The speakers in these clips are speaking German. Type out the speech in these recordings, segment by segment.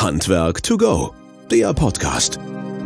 Handwerk to go, der Podcast.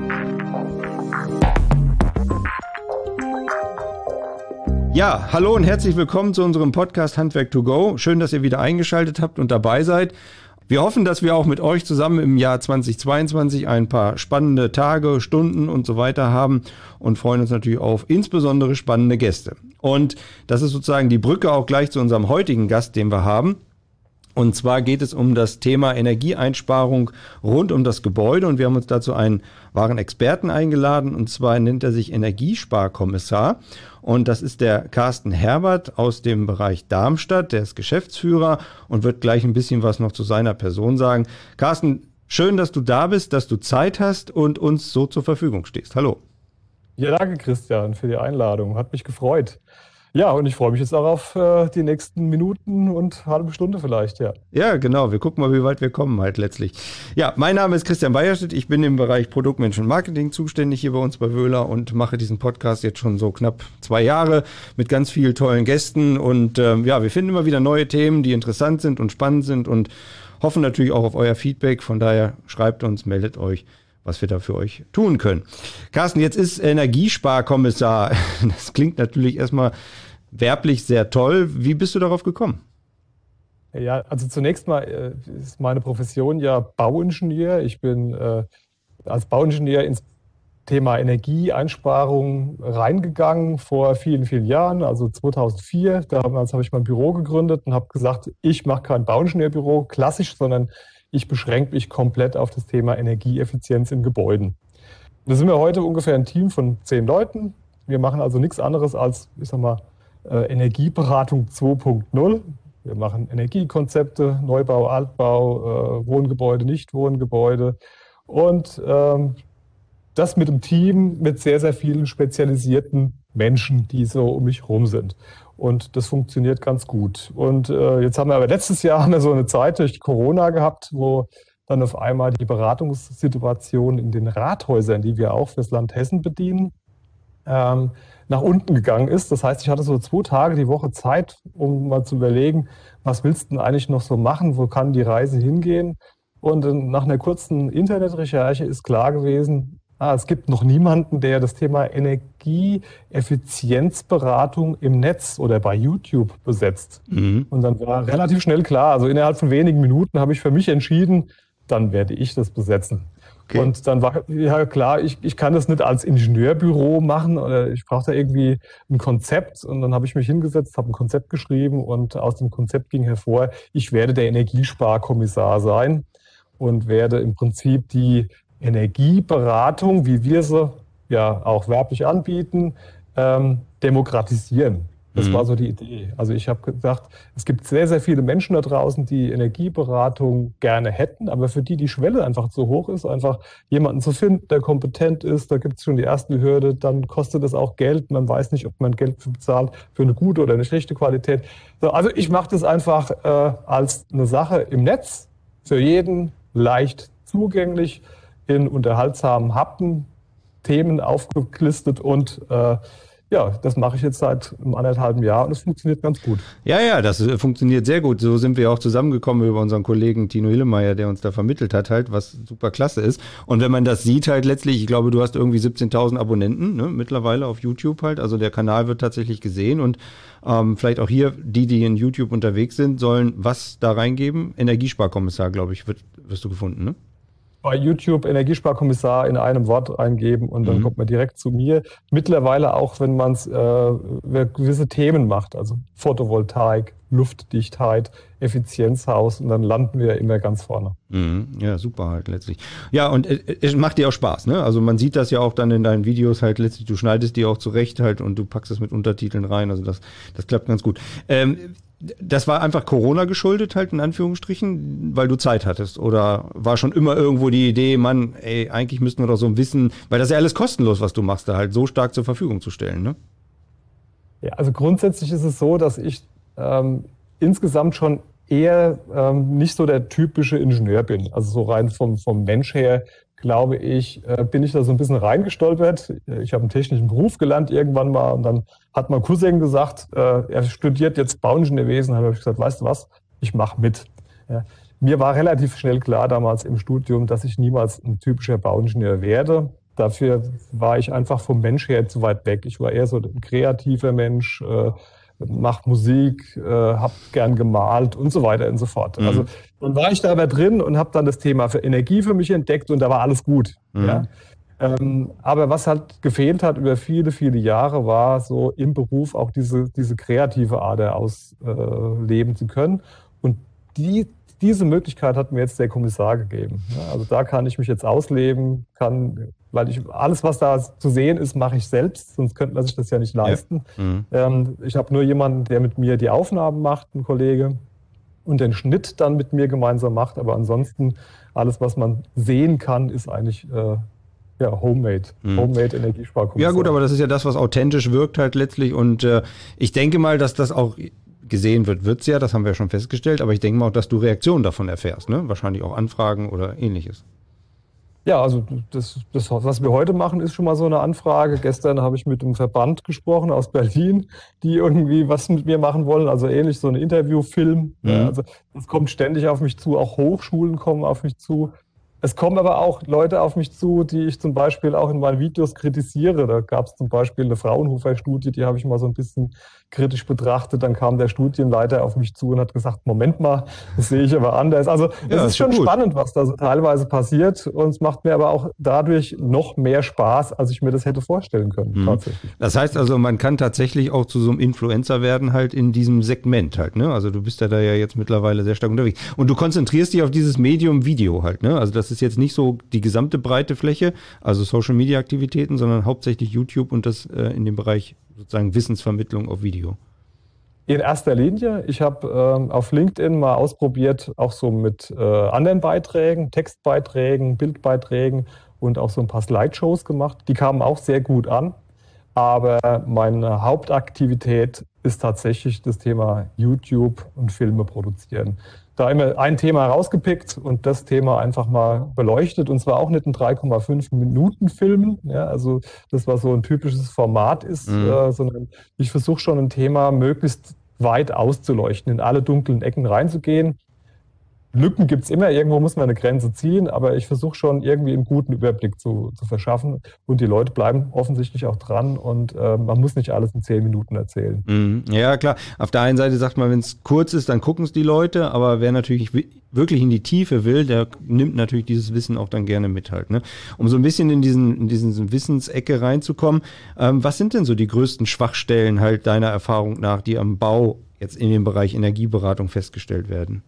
Ja, hallo und herzlich willkommen zu unserem Podcast Handwerk to go. Schön, dass ihr wieder eingeschaltet habt und dabei seid. Wir hoffen, dass wir auch mit euch zusammen im Jahr 2022 ein paar spannende Tage, Stunden und so weiter haben und freuen uns natürlich auf insbesondere spannende Gäste. Und das ist sozusagen die Brücke auch gleich zu unserem heutigen Gast, den wir haben. Und zwar geht es um das Thema Energieeinsparung rund um das Gebäude und wir haben uns dazu einen wahren Experten eingeladen und zwar nennt er sich Energiesparkommissar und das ist der Carsten Herbert aus dem Bereich Darmstadt, der ist Geschäftsführer und wird gleich ein bisschen was noch zu seiner Person sagen. Carsten, schön, dass du da bist, dass du Zeit hast und uns so zur Verfügung stehst. Hallo. Ja, danke Christian für die Einladung, hat mich gefreut. Ja, und ich freue mich jetzt auch auf die nächsten Minuten und halbe Stunde vielleicht, ja. Ja, genau. Wir gucken mal, wie weit wir kommen halt letztlich. Ja, mein Name ist Christian Beierstedt. Ich bin im Bereich Produktmanagement und Marketing zuständig hier bei uns bei Wöhler und mache diesen Podcast jetzt schon so knapp 2 Jahre mit ganz vielen tollen Gästen. Und ja, wir finden immer wieder neue Themen, die interessant sind und spannend sind und hoffen natürlich auch auf euer Feedback. Von daher schreibt uns, meldet euch, was wir da für euch tun können. Carsten, jetzt ist Energiesparkommissar. Das klingt natürlich erstmal werblich sehr toll. Wie bist du darauf gekommen? Ja, also zunächst mal ist meine Profession ja Bauingenieur. Ich bin als Bauingenieur ins Thema Energieeinsparung reingegangen vor vielen, vielen Jahren, also 2004. Damals habe ich mein Büro gegründet und habe gesagt, ich mache kein Bauingenieurbüro klassisch, sondern ich beschränke mich komplett auf das Thema Energieeffizienz in Gebäuden. Da sind wir heute ungefähr ein Team von 10 Leuten. Wir machen also nichts anderes als, ich sag mal, Energieberatung 2.0. Wir machen Energiekonzepte, Neubau, Altbau, Wohngebäude, Nichtwohngebäude und das mit einem Team mit sehr, sehr vielen spezialisierten Menschen, die so um mich herum sind. Und das funktioniert ganz gut. Und jetzt haben wir aber letztes Jahr so eine Zeit durch Corona gehabt, wo dann auf einmal die Beratungssituation in den Rathäusern, die wir auch fürs Land Hessen bedienen, nach unten gegangen ist. Das heißt, ich hatte so 2 Tage die Woche Zeit, um mal zu überlegen, was willst du denn eigentlich noch so machen, wo kann die Reise hingehen? Und nach einer kurzen Internetrecherche ist klar gewesen, es gibt noch niemanden, der das Thema Energieeffizienzberatung im Netz oder bei YouTube besetzt. Mhm. Und dann war relativ schnell klar, also innerhalb von wenigen Minuten habe ich für mich entschieden, dann werde ich das besetzen. Okay. Und dann war ja klar, ich kann das nicht als Ingenieurbüro machen oder ich brauche da irgendwie ein Konzept. Und dann habe ich mich hingesetzt, habe ein Konzept geschrieben und aus dem Konzept ging hervor, ich werde der Energiesparkommissar sein und werde im Prinzip die Energieberatung, wie wir sie ja auch werblich anbieten, demokratisieren. Das war so die Idee. Also ich habe gedacht, es gibt sehr, sehr viele Menschen da draußen, die Energieberatung gerne hätten, aber für die Schwelle einfach zu hoch ist, einfach jemanden zu finden, der kompetent ist. Da gibt es schon die erste Hürde, dann kostet es auch Geld. Man weiß nicht, ob man Geld bezahlt für eine gute oder eine schlechte Qualität. So, also ich mache das einfach als eine Sache im Netz, für jeden leicht zugänglich, in unterhaltsamen Happen, Themen aufgelistet und ja, das mache ich jetzt seit einem 1,5 Jahr und es funktioniert ganz gut. Ja, das funktioniert sehr gut. So sind wir auch zusammengekommen über unseren Kollegen Tino Hillemeyer, der uns da vermittelt hat halt, was super klasse ist. Und wenn man das sieht halt letztlich, ich glaube, du hast irgendwie 17.000 Abonnenten, ne, mittlerweile auf YouTube halt. Also der Kanal wird tatsächlich gesehen und vielleicht auch hier, die in YouTube unterwegs sind, sollen was da reingeben? Energiesparkommissar, glaube ich, wirst du gefunden, ne? Bei YouTube Energiesparkommissar in einem Wort eingeben und dann kommt man direkt zu mir. Mittlerweile auch, wenn man es gewisse Themen macht, also Photovoltaik, Luftdichtheit, Effizienzhaus und dann landen wir immer ganz vorne. Ja, super halt letztlich. Ja, und es macht dir auch Spaß, ne? Also man sieht das ja auch dann in deinen Videos halt letztlich, du schneidest die auch zurecht halt und du packst es mit Untertiteln rein, also das klappt ganz gut. Das war einfach Corona geschuldet halt in Anführungsstrichen, weil du Zeit hattest oder war schon immer irgendwo die Idee, Mann, ey, eigentlich müssten wir doch so ein Wissen, weil das ist ja alles kostenlos, was du machst, da halt so stark zur Verfügung zu stellen, ne? Ja, also grundsätzlich ist es so, dass ich insgesamt schon eher nicht so der typische Ingenieur bin. Also so rein vom Mensch her, glaube ich, bin ich da so ein bisschen reingestolpert. Ich habe einen technischen Beruf gelernt irgendwann mal und dann hat mein Cousin gesagt, er studiert jetzt Bauingenieurwesen. Da habe ich gesagt, weißt du was, ich mache mit. Ja. mir war relativ schnell klar damals im Studium, dass ich niemals ein typischer Bauingenieur werde. Dafür war ich einfach vom Mensch her zu weit weg. Ich war eher so ein kreativer Mensch, macht Musik, habe gern gemalt und so weiter und so fort. Mhm. Also dann war ich da aber drin und habe dann das Thema für Energie für mich entdeckt und da war alles gut. Mhm. Ja? Aber was halt gefehlt hat über viele, viele Jahre, war so im Beruf auch diese kreative Ader ausleben zu können. Und diese Möglichkeit hat mir jetzt der Kommissar gegeben. Ja, also da kann ich mich jetzt ausleben, weil alles, was da zu sehen ist, mache ich selbst, sonst könnte man sich das ja nicht leisten. Ja. Mhm. Ich habe nur jemanden, der mit mir die Aufnahmen macht, ein Kollege, und den Schnitt dann mit mir gemeinsam macht. Aber ansonsten, alles, was man sehen kann, ist eigentlich Homemade. Homemade Energiesparkommissar. Ja gut, aber das ist ja das, was authentisch wirkt halt letztlich. Und ich denke mal, dass das auch gesehen wird's ja, das haben wir ja schon festgestellt, aber ich denke mal auch, dass du Reaktionen davon erfährst, ne? Wahrscheinlich auch Anfragen oder ähnliches. Ja, also das, was wir heute machen, ist schon mal so eine Anfrage. Gestern habe ich mit einem Verband gesprochen aus Berlin, die irgendwie was mit mir machen wollen, also ähnlich so ein Interviewfilm. Mhm. Ja, also das kommt ständig auf mich zu, auch Hochschulen kommen auf mich zu. Es kommen aber auch Leute auf mich zu, die ich zum Beispiel auch in meinen Videos kritisiere. Da gab es zum Beispiel eine Fraunhofer-Studie, die habe ich mal so ein bisschen kritisch betrachtet. Dann kam der Studienleiter auf mich zu und hat gesagt, Moment mal, das sehe ich aber anders. Also es ist schon spannend, was da so teilweise passiert. Und es macht mir aber auch dadurch noch mehr Spaß, als ich mir das hätte vorstellen können. Tatsächlich. Das heißt also, man kann tatsächlich auch zu so einem Influencer werden halt in diesem Segment halt, ne? Also du bist ja da ja jetzt mittlerweile sehr stark unterwegs. Und du konzentrierst dich auf dieses Medium Video halt, ne? Also das ist jetzt nicht so die gesamte breite Fläche, also Social-Media-Aktivitäten, sondern hauptsächlich YouTube und das in dem Bereich sozusagen Wissensvermittlung auf Video. In erster Linie. Ich habe auf LinkedIn mal ausprobiert, auch so mit anderen Beiträgen, Textbeiträgen, Bildbeiträgen und auch so ein paar Slideshows gemacht. Die kamen auch sehr gut an. Aber meine Hauptaktivität ist tatsächlich das Thema YouTube und Filme produzieren. Da immer ein Thema rausgepickt und das Thema einfach mal beleuchtet. Und zwar auch nicht in 3,5 Minuten Filmen, ja, also das, was so ein typisches Format ist, sondern ich versuche schon ein Thema möglichst weit auszuleuchten, in alle dunklen Ecken reinzugehen. Lücken gibt es immer, irgendwo muss man eine Grenze ziehen, aber ich versuche schon irgendwie einen guten Überblick zu verschaffen und die Leute bleiben offensichtlich auch dran und man muss nicht alles in 10 Minuten erzählen. Ja, klar. Auf der einen Seite sagt man, wenn es kurz ist, dann gucken es die Leute, aber wer natürlich wirklich in die Tiefe will, der nimmt natürlich dieses Wissen auch dann gerne mit halt, ne? Um so ein bisschen in diesen Wissensecke reinzukommen, was sind denn so die größten Schwachstellen halt deiner Erfahrung nach, die am Bau jetzt in dem Bereich Energieberatung festgestellt werden?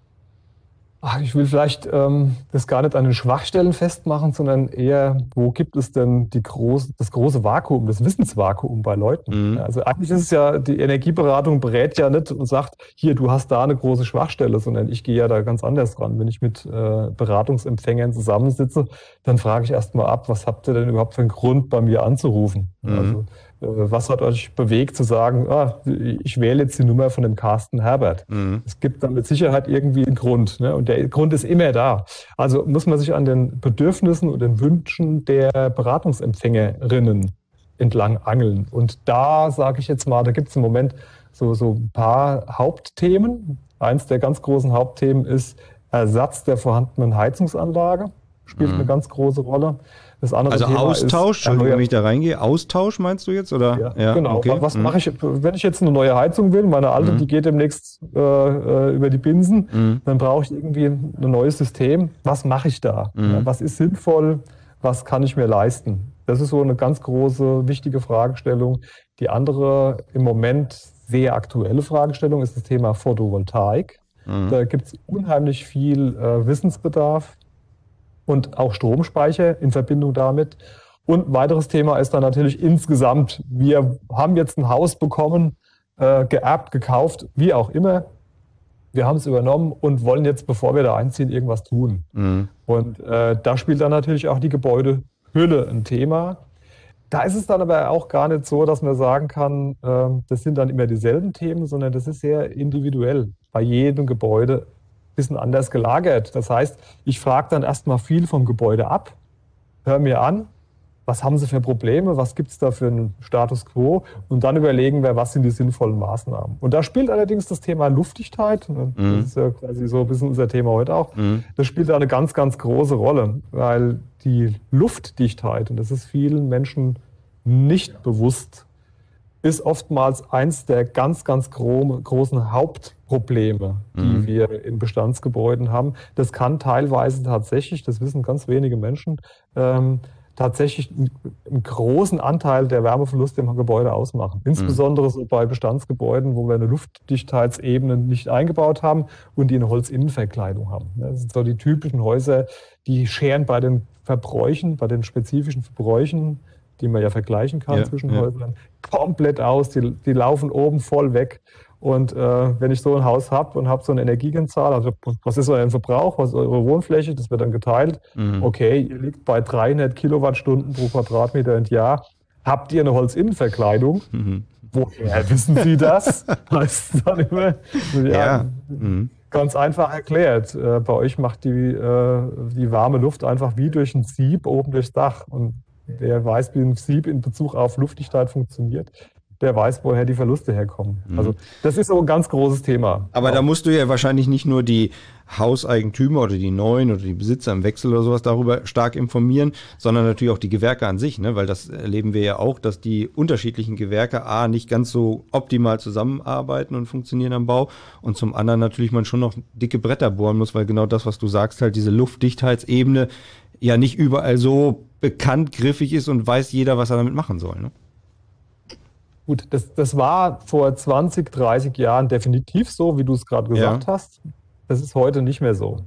Ich will vielleicht das gar nicht an den Schwachstellen festmachen, sondern eher, wo gibt es denn das große Vakuum, das Wissensvakuum bei Leuten? Also eigentlich ist es ja, die Energieberatung berät ja nicht und sagt, hier, du hast da eine große Schwachstelle, sondern ich gehe ja da ganz anders ran. Wenn ich mit Beratungsempfängern zusammensitze, dann frage ich erstmal ab, was habt ihr denn überhaupt für einen Grund, bei mir anzurufen? Also was hat euch bewegt zu sagen, ich wähle jetzt die Nummer von dem Carsten Herbert? Es gibt dann mit Sicherheit irgendwie einen Grund, ne? Und der Grund ist immer da. Also muss man sich an den Bedürfnissen und den Wünschen der Beratungsempfängerinnen entlang angeln. Und da sage ich jetzt mal, da gibt es im Moment so ein paar Hauptthemen. Eins der ganz großen Hauptthemen ist Ersatz der vorhandenen Heizungsanlage. Spielt eine ganz große Rolle. Das andere also Thema Austausch, Entschuldigung, wenn ich da reingehe. Austausch meinst du jetzt? Oder? Ja, genau. Okay. Was mache ich, wenn ich jetzt eine neue Heizung will? Meine alte, die geht demnächst über die Binsen. Dann brauche ich irgendwie ein neues System. Was mache ich da? Ja, was ist sinnvoll? Was kann ich mir leisten? Das ist so eine ganz große, wichtige Fragestellung. Die andere im Moment sehr aktuelle Fragestellung ist das Thema Photovoltaik. Da gibt es unheimlich viel Wissensbedarf. Und auch Stromspeicher in Verbindung damit. Und ein weiteres Thema ist dann natürlich insgesamt, wir haben jetzt ein Haus bekommen, geerbt, gekauft, wie auch immer. Wir haben es übernommen und wollen jetzt, bevor wir da einziehen, irgendwas tun. Und da spielt dann natürlich auch die Gebäudehülle ein Thema. Da ist es dann aber auch gar nicht so, dass man sagen kann, das sind dann immer dieselben Themen, sondern das ist sehr individuell bei jedem Gebäude. Bisschen anders gelagert. Das heißt, ich frage dann erstmal viel vom Gebäude ab, höre mir an, was haben sie für Probleme, was gibt es da für einen Status quo und dann überlegen wir, was sind die sinnvollen Maßnahmen. Und da spielt allerdings das Thema Luftdichtheit, das ist ja quasi so ein bisschen unser Thema heute auch, das spielt da eine ganz, ganz große Rolle, weil die Luftdichtheit, und das ist vielen Menschen nicht bewusst, ist oftmals eins der ganz, ganz großen Hauptprobleme, die wir in Bestandsgebäuden haben. Das kann teilweise tatsächlich, das wissen ganz wenige Menschen, tatsächlich einen großen Anteil der Wärmeverluste im Gebäude ausmachen. Insbesondere so bei Bestandsgebäuden, wo wir eine Luftdichtheitsebene nicht eingebaut haben und die eine Holzinnenverkleidung haben. Das sind so die typischen Häuser, die scheren bei den Verbräuchen, bei den spezifischen Verbräuchen, die man ja vergleichen kann zwischen Häusern, komplett aus. Die laufen oben voll weg. Und wenn ich so ein Haus habe und habe so eine Energiekennzahl, also was ist euer Verbrauch, was ist eure Wohnfläche, das wird dann geteilt. Okay, ihr liegt bei 300 Kilowattstunden pro Quadratmeter im Jahr. Habt ihr eine Holzinnenverkleidung? Woher wissen Sie das? Heißt dann immer, ganz einfach erklärt. Bei euch macht die warme Luft einfach wie durch ein Sieb oben durchs Dach. Und wer weiß, wie ein Sieb in Bezug auf Luftdichtheit funktioniert, der weiß, woher die Verluste herkommen. Also das ist so ein ganz großes Thema. Aber da musst du ja wahrscheinlich nicht nur die Hauseigentümer oder die Neuen oder die Besitzer im Wechsel oder sowas darüber stark informieren, sondern natürlich auch die Gewerke an sich, ne? Weil das erleben wir ja auch, dass die unterschiedlichen Gewerke nicht ganz so optimal zusammenarbeiten und funktionieren am Bau und zum anderen natürlich man schon noch dicke Bretter bohren muss, weil genau das, was du sagst, halt diese Luftdichtheitsebene ja nicht überall so bekannt, griffig ist und weiß jeder, was er damit machen soll, ne? Gut, das war vor 20, 30 Jahren definitiv so, wie du es gerade gesagt hast. Das ist heute nicht mehr so.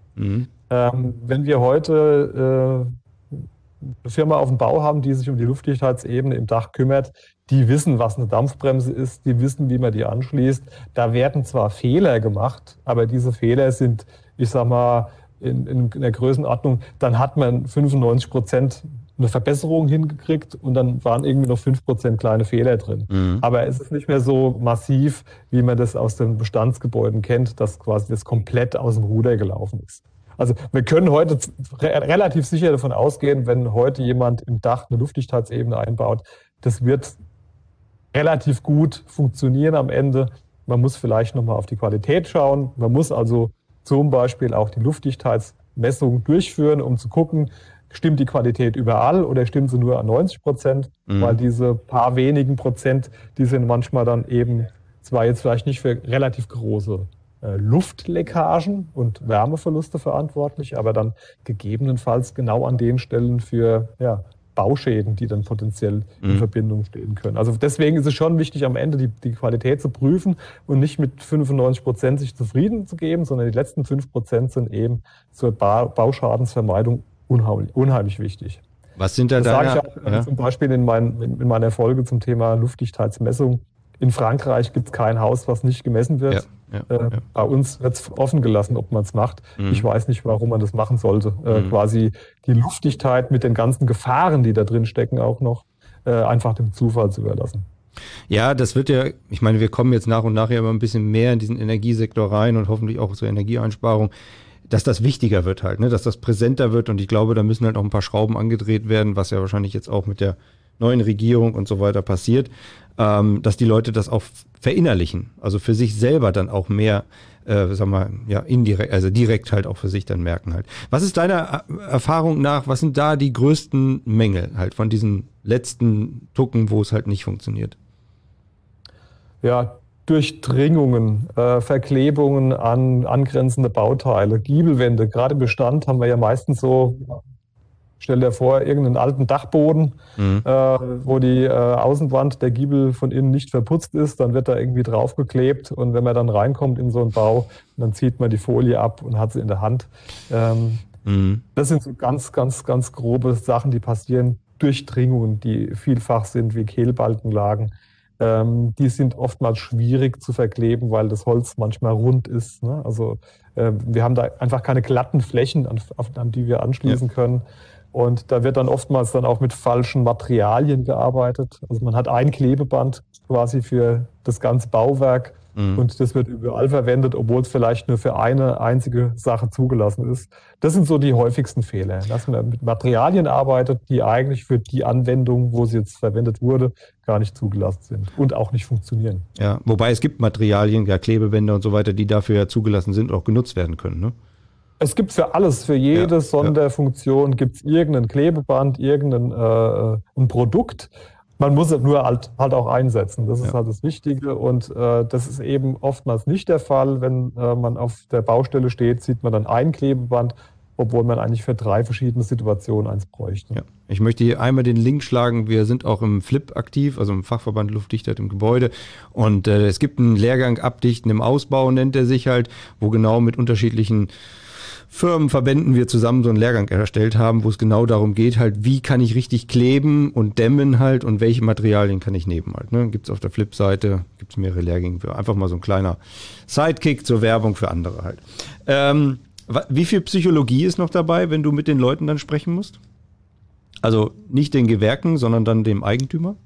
Wenn wir heute eine Firma auf dem Bau haben, die sich um die Luftdichtheitsebene im Dach kümmert, die wissen, was eine Dampfbremse ist, die wissen, wie man die anschließt. Da werden zwar Fehler gemacht, aber diese Fehler sind, ich sag mal, in der Größenordnung, dann hat man 95% eine Verbesserung hingekriegt und dann waren irgendwie noch 5% kleine Fehler drin. Aber es ist nicht mehr so massiv, wie man das aus den Bestandsgebäuden kennt, dass quasi das komplett aus dem Ruder gelaufen ist. Also wir können heute relativ sicher davon ausgehen, wenn heute jemand im Dach eine Luftdichtheitsebene einbaut, das wird relativ gut funktionieren am Ende. Man muss vielleicht nochmal auf die Qualität schauen. Man muss also zum Beispiel auch die Luftdichtheitsmessung durchführen, um zu gucken, stimmt die Qualität überall oder stimmt sie nur an 90%? Weil diese paar wenigen Prozent, die sind manchmal dann eben zwar jetzt vielleicht nicht für relativ große Luftleckagen und Wärmeverluste verantwortlich, aber dann gegebenenfalls genau an den Stellen für Bauschäden, die dann potenziell in Verbindung stehen können. Also deswegen ist es schon wichtig, am Ende die Qualität zu prüfen und nicht mit 95% sich zufrieden zu geben, sondern die letzten 5% sind eben zur Bauschadensvermeidung unheimlich wichtig. Was sind da das sage ich auch zum Beispiel in meiner Folge zum Thema Luftdichtheitsmessung. In Frankreich gibt es kein Haus, was nicht gemessen wird. Bei uns wird es offen gelassen, ob man es macht. Ich weiß nicht, warum man das machen sollte. Quasi die Luftdichtheit mit den ganzen Gefahren, die da drin stecken, auch noch einfach dem Zufall zu überlassen. Ja, das wird ja, ich meine, wir kommen jetzt nach und nach ja immer ein bisschen mehr in diesen Energiesektor rein und hoffentlich auch zur Energieeinsparung, dass das wichtiger wird halt, ne? Dass das präsenter wird und ich glaube, da müssen halt auch ein paar Schrauben angedreht werden, was ja wahrscheinlich jetzt auch mit der neuen Regierung und so weiter passiert, dass die Leute das auch verinnerlichen, also für sich selber dann auch mehr, indirekt, also direkt halt auch für sich dann merken halt. Was ist deiner Erfahrung nach, was sind da die größten Mängel halt von diesen letzten Tucken, wo es halt nicht funktioniert? Ja, Durchdringungen, Verklebungen an angrenzende Bauteile, Giebelwände. Gerade im Bestand haben wir ja meistens so, stell dir vor, irgendeinen alten Dachboden, wo die Außenwand der Giebel von innen nicht verputzt ist, dann wird da irgendwie draufgeklebt und wenn man dann reinkommt in so einen Bau, dann zieht man die Folie ab und hat sie in der Hand. Das sind so ganz, ganz, ganz grobe Sachen, die passieren. Durchdringungen, die vielfach sind wie Kehlbalkenlagen. Die sind oftmals schwierig zu verkleben, weil das Holz manchmal rund ist. Ne? Also wir haben da einfach keine glatten Flächen, an die wir anschließen können. Und da wird dann oftmals dann auch mit falschen Materialien gearbeitet. Also man hat ein Klebeband quasi für das ganze Bauwerk und das wird überall verwendet, obwohl es vielleicht nur für eine einzige Sache zugelassen ist. Das sind so die häufigsten Fehler, dass man mit Materialien arbeitet, die eigentlich für die Anwendung, wo sie jetzt verwendet wurde, gar nicht zugelassen sind und auch nicht funktionieren. Ja, wobei es gibt Materialien, ja Klebebänder und so weiter, die dafür ja zugelassen sind und auch genutzt werden können, ne? Es gibt für alles, für jede Sonderfunktion gibt es irgendein Klebeband, ein Produkt. Man muss es nur halt auch einsetzen. Das ist halt das Wichtige. Und das ist eben oftmals nicht der Fall. Wenn man auf der Baustelle steht, sieht man dann ein Klebeband, obwohl man eigentlich für 3 verschiedene Situationen eins bräuchte. Ja. Ich möchte hier einmal den Link schlagen. Wir sind auch im FLIP aktiv, also im Fachverband Luftdichtheit im Gebäude. Und es gibt einen Lehrgang Abdichten im Ausbau, nennt er sich halt, wo genau mit unterschiedlichen Firmenverbänden wir zusammen so einen Lehrgang erstellt haben, wo es genau darum geht, halt, wie kann ich richtig kleben und dämmen halt und welche Materialien kann ich nehmen halt. Ne? Gibt es auf der Flip-Seite, gibt es mehrere Lehrgänge für. Einfach mal so ein kleiner Sidekick zur Werbung für andere halt. Wie viel Psychologie ist noch dabei, wenn du mit den Leuten dann sprechen musst? Also nicht den Gewerken, sondern dann dem Eigentümer?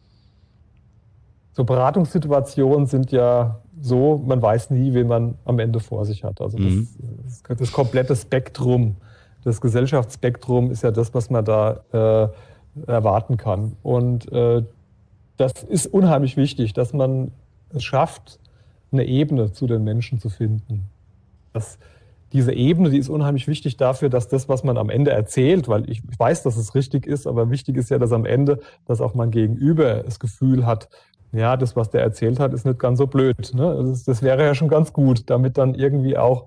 So Beratungssituationen sind ja so, man weiß nie, wen man am Ende vor sich hat. Also das komplette Spektrum, das Gesellschaftsspektrum ist ja das, was man da erwarten kann. Und das ist unheimlich wichtig, dass man es schafft, eine Ebene zu den Menschen zu finden. Diese Ebene, die ist unheimlich wichtig dafür, dass das, was man am Ende erzählt, weil ich weiß, dass es richtig ist, aber wichtig ist ja, dass am Ende, dass auch mein Gegenüber das Gefühl hat, ja, das, was der erzählt hat, ist nicht ganz so blöd. Ne? Das wäre ja schon ganz gut, damit dann irgendwie auch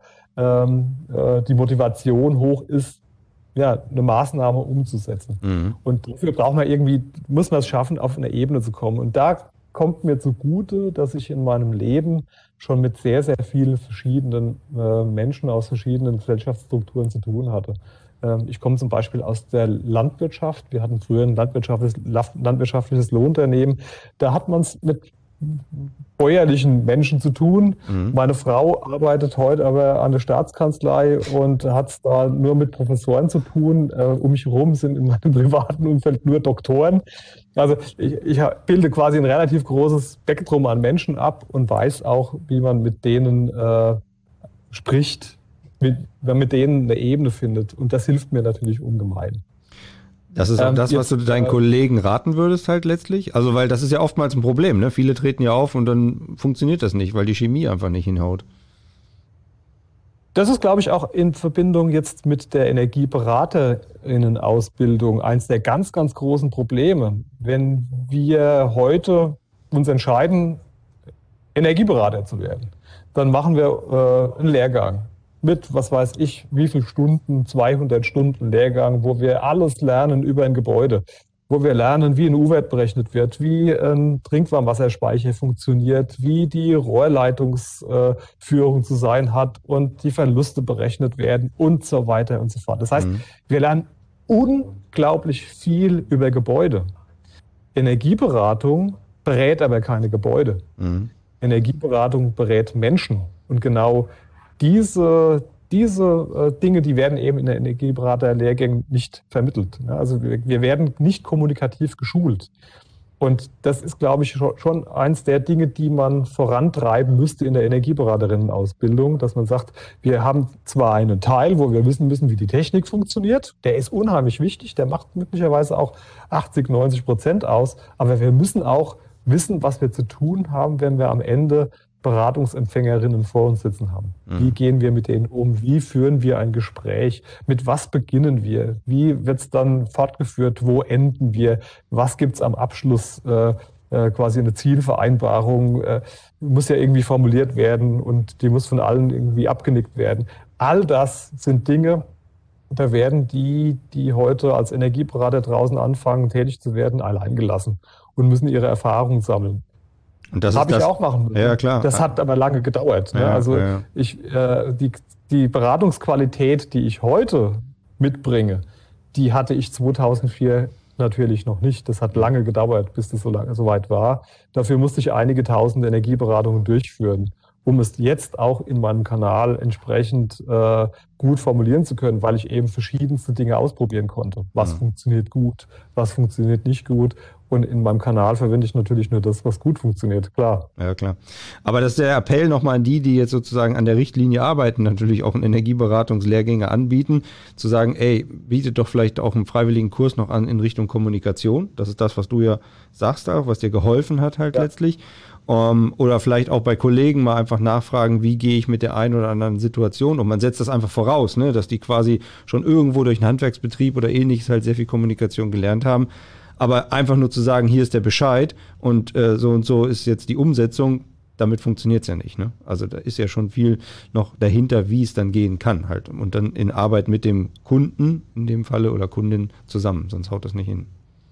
die Motivation hoch ist, ja, eine Maßnahme umzusetzen. Und dafür muss man es schaffen, auf eine Ebene zu kommen. Und da kommt mir zugute, dass ich in meinem Leben schon mit sehr, sehr vielen verschiedenen Menschen aus verschiedenen Gesellschaftsstrukturen zu tun hatte. Ich komme zum Beispiel aus der Landwirtschaft. Wir hatten früher ein landwirtschaftliches Lohnunternehmen. Da hat man es mit bäuerlichen Menschen zu tun. Meine Frau arbeitet heute aber an der Staatskanzlei und hat es da nur mit Professoren zu tun. Um mich herum sind in meinem privaten Umfeld nur Doktoren. Also ich bilde quasi ein relativ großes Spektrum an Menschen ab und weiß auch, wie man mit denen spricht, wenn man mit denen eine Ebene findet. Und das hilft mir natürlich ungemein. Das ist auch das, was du deinen Kollegen raten würdest halt letztlich? Also, weil das ist ja oftmals ein Problem, ne? Viele treten ja auf und dann funktioniert das nicht, weil die Chemie einfach nicht hinhaut. Das ist, glaube ich, auch in Verbindung jetzt mit der Energieberaterinnen-Ausbildung eins der ganz, ganz großen Probleme. Wenn wir heute uns entscheiden, Energieberater zu werden, dann machen wir einen Lehrgang mit, was weiß ich, wie viel Stunden, 200 Stunden Lehrgang, wo wir alles lernen über ein Gebäude, wo wir lernen, wie ein U-Wert berechnet wird, wie ein Trinkwarmwasserspeicher funktioniert, wie die Rohrleitungsführung zu sein hat und die Verluste berechnet werden und so weiter und so fort. Das heißt, wir lernen unglaublich viel über Gebäude. Energieberatung berät aber keine Gebäude. Energieberatung berät Menschen. Und genau diese Dinge, die werden eben in der Energieberaterlehrgängen nicht vermittelt. Also wir werden nicht kommunikativ geschult. Und das ist, glaube ich, schon eins der Dinge, die man vorantreiben müsste in der Energieberaterinnen-Ausbildung, dass man sagt, wir haben zwar einen Teil, wo wir wissen müssen, wie die Technik funktioniert, der ist unheimlich wichtig, der macht möglicherweise auch 80-90% aus, aber wir müssen auch wissen, was wir zu tun haben, wenn wir am Ende Beratungsempfängerinnen vor uns sitzen haben. Wie gehen wir mit denen um? Wie führen wir ein Gespräch? Mit was beginnen wir? Wie wird es dann fortgeführt? Wo enden wir? Was gibt es am Abschluss? Quasi eine Zielvereinbarung muss ja irgendwie formuliert werden und die muss von allen irgendwie abgenickt werden. All das sind Dinge, da werden die heute als Energieberater draußen anfangen, tätig zu werden, allein gelassen und müssen ihre Erfahrungen sammeln. Und das habe ich auch machen müssen. Ja, klar. Das hat aber lange gedauert. Ne? Ja, also ja. Die Beratungsqualität, die ich heute mitbringe, die hatte ich 2004 natürlich noch nicht. Das hat lange gedauert, bis das so weit war. Dafür musste ich einige tausend Energieberatungen durchführen, um es jetzt auch in meinem Kanal entsprechend gut formulieren zu können, weil ich eben verschiedenste Dinge ausprobieren konnte. Was funktioniert gut, was funktioniert nicht gut. Und in meinem Kanal verwende ich natürlich nur das, was gut funktioniert, klar. Ja, klar. Aber das ist der Appell nochmal an die jetzt sozusagen an der Richtlinie arbeiten, natürlich auch Energieberatungslehrgänge anbieten, zu sagen, ey, bietet doch vielleicht auch einen freiwilligen Kurs noch an in Richtung Kommunikation. Das ist das, was du ja sagst auch, was dir geholfen hat halt letztlich. Oder vielleicht auch bei Kollegen mal einfach nachfragen, wie gehe ich mit der einen oder anderen Situation um. Man setzt das einfach voraus, ne, dass die quasi schon irgendwo durch einen Handwerksbetrieb oder ähnliches halt sehr viel Kommunikation gelernt haben. Aber einfach nur zu sagen, hier ist der Bescheid und so ist jetzt die Umsetzung, damit funktioniert es ja nicht. Ne? Also da ist ja schon viel noch dahinter, wie es dann gehen kann halt. Und dann in Arbeit mit dem Kunden in dem Falle oder Kundin zusammen, sonst haut das nicht hin.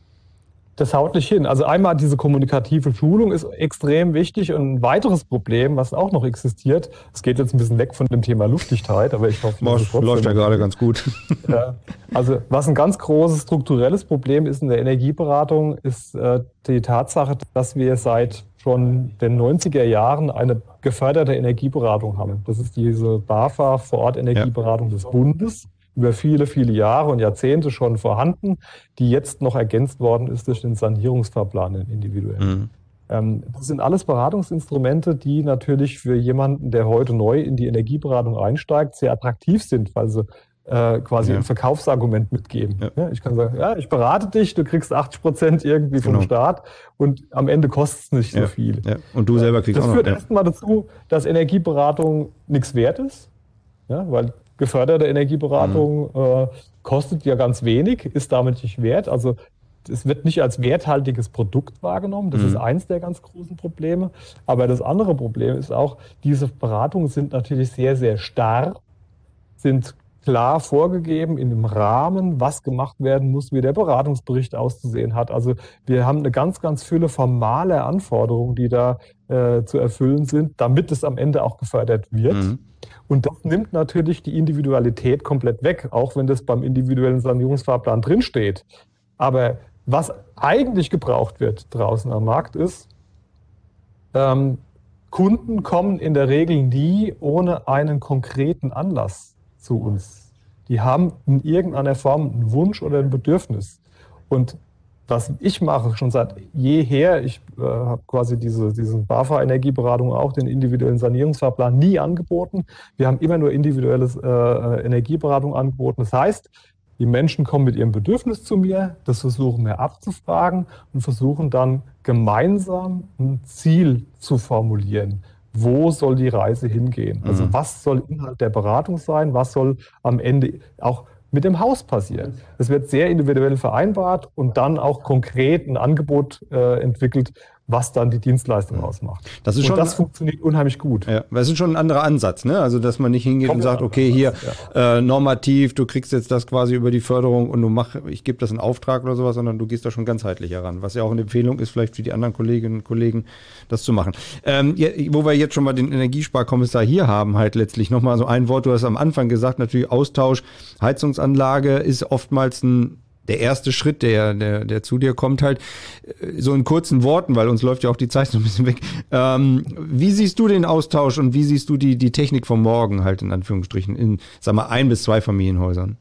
Das haut nicht hin. Also einmal diese kommunikative Schulung ist extrem wichtig und ein weiteres Problem, was auch noch existiert, es geht jetzt ein bisschen weg von dem Thema Luftdichtheit, aber ich hoffe, das läuft ja gerade ganz gut. Also was ein ganz großes strukturelles Problem ist in der Energieberatung, ist die Tatsache, dass wir seit schon den 90er Jahren eine geförderte Energieberatung haben. Das ist diese BAFA Vor-Ort-Energieberatung des Bundes. Über viele, viele Jahre und Jahrzehnte schon vorhanden, die jetzt noch ergänzt worden ist durch den Sanierungsfahrplan, den individuellen. Das sind alles Beratungsinstrumente, die natürlich für jemanden, der heute neu in die Energieberatung einsteigt, sehr attraktiv sind, weil sie quasi ein Verkaufsargument mitgeben. Ja. Ich kann sagen, ja, ich berate dich, du kriegst 80% irgendwie vom Staat und am Ende kostet es nicht so viel. Ja. Und du selber kriegst das auch noch. Das führt erstmal dazu, dass Energieberatung nichts wert ist, ja, weil geförderte Energieberatung kostet ja ganz wenig, ist damit nicht wert. Also es wird nicht als werthaltiges Produkt wahrgenommen. Das ist eins der ganz großen Probleme. Aber das andere Problem ist auch, diese Beratungen sind natürlich sehr, sehr starr, sind klar vorgegeben in dem Rahmen, was gemacht werden muss, wie der Beratungsbericht auszusehen hat. Also wir haben eine ganz, ganz viele formale Anforderungen, die da zu erfüllen sind, damit es am Ende auch gefördert wird. Und das nimmt natürlich die Individualität komplett weg, auch wenn das beim individuellen Sanierungsfahrplan drinsteht. Aber was eigentlich gebraucht wird draußen am Markt ist, Kunden kommen in der Regel nie ohne einen konkreten Anlass zu uns. Die haben in irgendeiner Form einen Wunsch oder ein Bedürfnis. Und was ich mache, schon seit jeher, ich habe quasi diese BAFA-Energieberatung auch, den individuellen Sanierungsfahrplan, nie angeboten. Wir haben immer nur individuelle Energieberatung angeboten. Das heißt, die Menschen kommen mit ihrem Bedürfnis zu mir, das versuchen wir abzufragen und versuchen dann gemeinsam ein Ziel zu formulieren. Wo soll die Reise hingehen? Also was soll Inhalt der Beratung sein? Was soll am Ende auch mit dem Haus passieren? Es wird sehr individuell vereinbart und dann auch konkret ein Angebot entwickelt, was dann die Dienstleistung ausmacht. Das ist schon, das funktioniert unheimlich gut. Ja, das ist schon ein anderer Ansatz, ne? Also, dass man nicht hingeht und sagt, okay, hier normativ, du kriegst jetzt das quasi über die Förderung und ich gebe das in Auftrag oder sowas, sondern du gehst da schon ganzheitlich heran, was ja auch eine Empfehlung ist, vielleicht für die anderen Kolleginnen und Kollegen, das zu machen. Wo wir jetzt schon mal den Energiesparkommissar hier haben, halt letztlich nochmal so ein Wort, du hast am Anfang gesagt, natürlich Austausch, Heizungsanlage ist oftmals der erste Schritt, der zu dir kommt, halt so in kurzen Worten, weil uns läuft ja auch die Zeit so ein bisschen weg. Wie siehst du den Austausch und wie siehst du die Technik vom Morgen halt in Anführungsstrichen in, sag mal, 1 bis 2 Familienhäusern?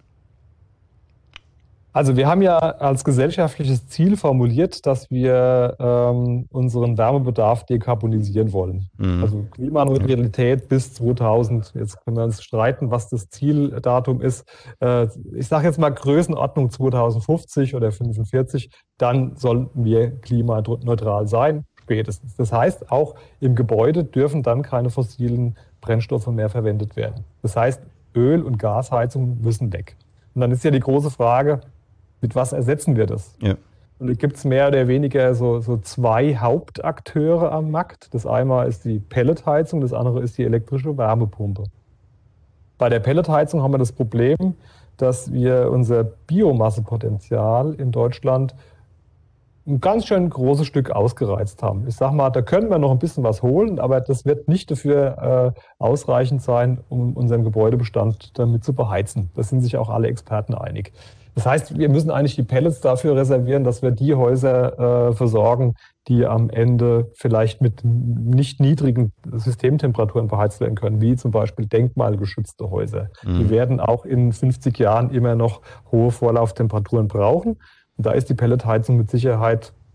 Also wir haben ja als gesellschaftliches Ziel formuliert, dass wir unseren Wärmebedarf dekarbonisieren wollen. Also Klimaneutralität bis 2000. Jetzt können wir uns streiten, was das Zieldatum ist. Ich sage jetzt mal Größenordnung 2050 oder 45. Dann sollten wir klimaneutral sein, spätestens. Das heißt, auch im Gebäude dürfen dann keine fossilen Brennstoffe mehr verwendet werden. Das heißt, Öl- und Gasheizungen müssen weg. Und dann ist ja die große Frage, mit was ersetzen wir das? Ja. Und da gibt es mehr oder weniger so 2 Hauptakteure am Markt. Das eine ist die Pelletheizung, das andere ist die elektrische Wärmepumpe. Bei der Pelletheizung haben wir das Problem, dass wir unser Biomassepotenzial in Deutschland ein ganz schön großes Stück ausgereizt haben. Ich sage mal, da können wir noch ein bisschen was holen, aber das wird nicht dafür ausreichend sein, um unseren Gebäudebestand damit zu beheizen. Da sind sich auch alle Experten einig. Das heißt, wir müssen eigentlich die Pellets dafür reservieren, dass wir die Häuser versorgen, die am Ende vielleicht mit nicht niedrigen Systemtemperaturen beheizt werden können, wie zum Beispiel denkmalgeschützte Häuser. Die werden auch in 50 Jahren immer noch hohe Vorlauftemperaturen brauchen. Und da ist die Pelletheizung mit Sicherheit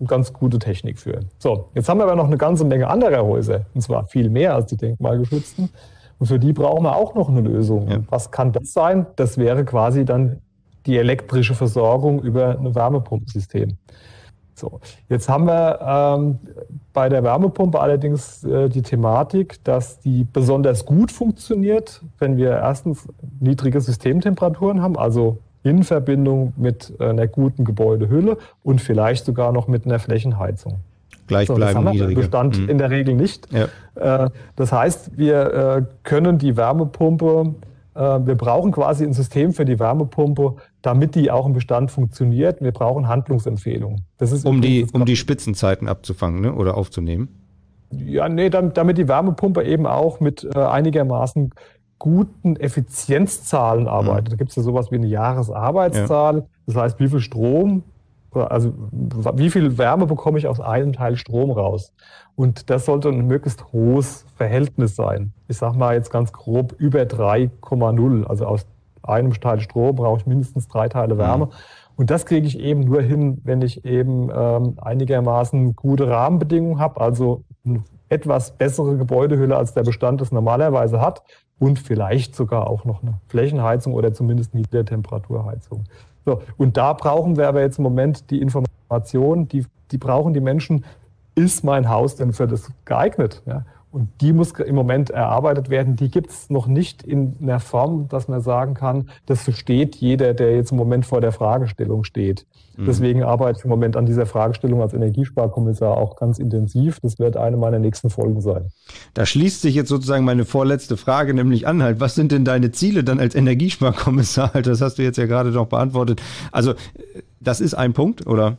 eine ganz gute Technik für. So, jetzt haben wir aber noch eine ganze Menge anderer Häuser, und zwar viel mehr als die denkmalgeschützten. Und für die brauchen wir auch noch eine Lösung. Ja. Was kann das sein? Das wäre quasi dann die elektrische Versorgung über ein Wärmepumpensystem. So, jetzt haben wir bei der Wärmepumpe allerdings die Thematik, dass die besonders gut funktioniert, wenn wir erstens niedrige Systemtemperaturen haben, also in Verbindung mit einer guten Gebäudehülle und vielleicht sogar noch mit einer Flächenheizung. Gleichbleibend niedriger. Bestand in der Regel nicht. Ja. Das heißt, wir können die Wärmepumpe, wir brauchen quasi ein System für die Wärmepumpe, damit die auch im Bestand funktioniert. Wir brauchen Handlungsempfehlungen. Das ist um die Spitzenzeiten abzufangen, ne? Oder aufzunehmen? Ja, nee, damit die Wärmepumpe eben auch mit einigermaßen guten Effizienzzahlen arbeitet. Da gibt es ja sowas wie eine Jahresarbeitszahl. Ja. Das heißt, wie viel Strom, also wie viel Wärme bekomme ich aus einem Teil Strom raus? Und das sollte ein möglichst hohes Verhältnis sein. Ich sage mal jetzt ganz grob über 3,0. Also aus einem Teil Strom brauche ich mindestens 3 Teile Wärme. Und das kriege ich eben nur hin, wenn ich eben einigermaßen gute Rahmenbedingungen habe, also eine etwas bessere Gebäudehülle, als der Bestand es normalerweise hat und vielleicht sogar auch noch eine Flächenheizung oder zumindest Niedertemperaturheizung. So, und da brauchen wir aber jetzt im Moment die Information, die brauchen die Menschen, ist mein Haus denn für das geeignet? Ja? Und die muss im Moment erarbeitet werden. Die gibt es noch nicht in einer Form, dass man sagen kann, das versteht jeder, der jetzt im Moment vor der Fragestellung steht. Deswegen arbeite ich im Moment an dieser Fragestellung als Energiesparkommissar auch ganz intensiv. Das wird eine meiner nächsten Folgen sein. Da schließt sich jetzt sozusagen meine vorletzte Frage nämlich an. Halt, was sind denn deine Ziele dann als Energiesparkommissar? Das hast du jetzt ja gerade noch beantwortet. Also das ist ein Punkt, oder?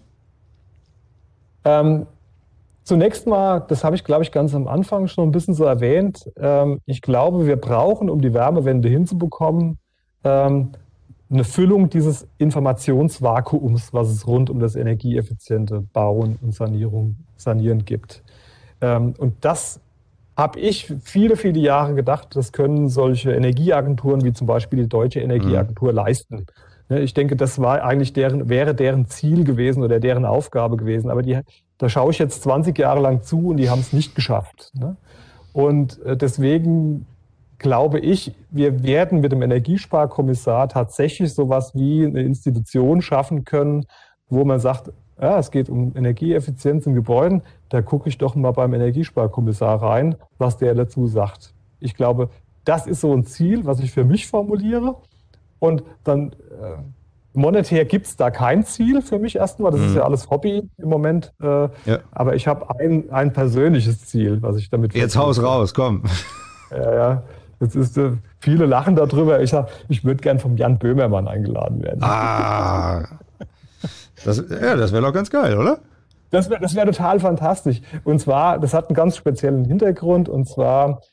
Zunächst mal, das habe ich, glaube ich, ganz am Anfang schon ein bisschen so erwähnt. Ich glaube, wir brauchen, um die Wärmewende hinzubekommen, eine Füllung dieses Informationsvakuums, was es rund um das energieeffiziente Bauen und Sanieren gibt. Und das habe ich viele, viele Jahre gedacht, das können solche Energieagenturen wie zum Beispiel die Deutsche Energieagentur leisten. Ich denke, das war eigentlich wäre deren Ziel gewesen oder deren Aufgabe gewesen. Aber da schaue ich jetzt 20 Jahre lang zu und die haben es nicht geschafft. Und deswegen glaube ich, wir werden mit dem Energiesparkommissar tatsächlich sowas wie eine Institution schaffen können, wo man sagt, ja, es geht um Energieeffizienz in Gebäuden, da gucke ich doch mal beim Energiesparkommissar rein, was der dazu sagt. Ich glaube, das ist so ein Ziel, was ich für mich formuliere. Und dann monetär gibt es da kein Ziel für mich erstmal. Das ist ja alles Hobby im Moment. Ja. Aber ich habe ein persönliches Ziel, was ich damit jetzt haus raus, komm. Ja. Jetzt ist, viele lachen darüber. Ich sage, ich würde gern vom Jan Böhmermann eingeladen werden. Das wäre doch ganz geil, oder? Das wär total fantastisch. Und zwar, das hat einen ganz speziellen Hintergrund. Und zwar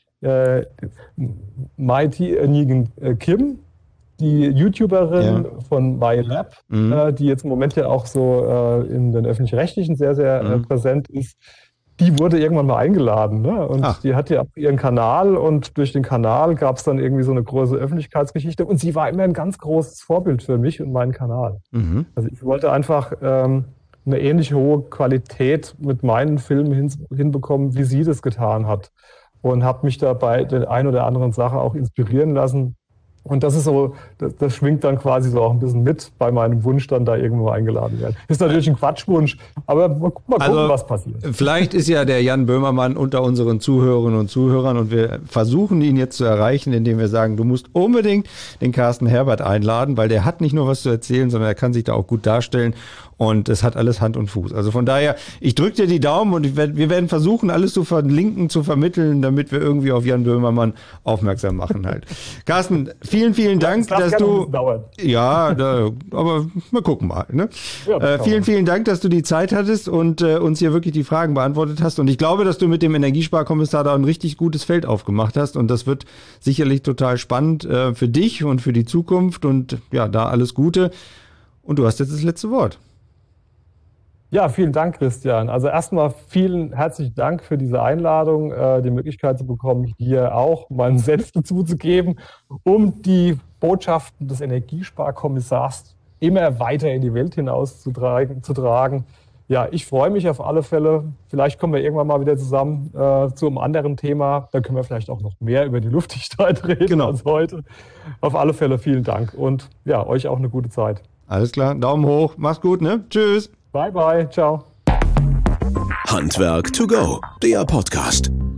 Mighty Nguyen Kim, die YouTuberin von MyLab, die jetzt im Moment ja auch so in den Öffentlich-Rechtlichen sehr, sehr präsent ist, die wurde irgendwann mal eingeladen. Ne? Und die hatte ja ihren Kanal und durch den Kanal gab es dann irgendwie so eine große Öffentlichkeitsgeschichte. Und sie war immer ein ganz großes Vorbild für mich und meinen Kanal. Also ich wollte einfach eine ähnlich hohe Qualität mit meinen Filmen hinbekommen, wie sie das getan hat. Und habe mich da bei der einen oder anderen Sache auch inspirieren lassen. Und das ist so, das schwingt dann quasi so auch ein bisschen mit bei meinem Wunsch, dann da irgendwo eingeladen werden. Ist natürlich ein Quatschwunsch, aber mal gucken, was passiert. Vielleicht ist ja der Jan Böhmermann unter unseren Zuhörerinnen und Zuhörern und wir versuchen ihn jetzt zu erreichen, indem wir sagen, du musst unbedingt den Carsten Herbert einladen, weil der hat nicht nur was zu erzählen, sondern er kann sich da auch gut darstellen. Und es hat alles Hand und Fuß. Also von daher, ich drücke dir die Daumen und wir werden versuchen, alles zu verlinken, zu vermitteln, damit wir irgendwie auf Jan Böhmermann aufmerksam machen halt. Carsten, vielen, vielen Dank, dass du... Ja, aber wir gucken mal. Ne? Ja, vielen, vielen Dank, dass du die Zeit hattest und uns hier wirklich die Fragen beantwortet hast. Und ich glaube, dass du mit dem Energiesparkommissar da ein richtig gutes Feld aufgemacht hast. Und das wird sicherlich total spannend für dich und für die Zukunft. Und ja, da alles Gute. Und du hast jetzt das letzte Wort. Ja, vielen Dank, Christian. Also erstmal vielen herzlichen Dank für diese Einladung, die Möglichkeit zu bekommen, hier auch meinen Senf dazuzugeben, um die Botschaften des Energiesparkommissars immer weiter in die Welt hinaus zu tragen. Ja, ich freue mich auf alle Fälle. Vielleicht kommen wir irgendwann mal wieder zusammen zu einem anderen Thema. Dann können wir vielleicht auch noch mehr über die Luftdichtheit reden als heute. Auf alle Fälle vielen Dank und ja, euch auch eine gute Zeit. Alles klar, Daumen hoch, mach's gut, ne? Tschüss. Bye, bye, ciao. Handwerk to go, der Podcast.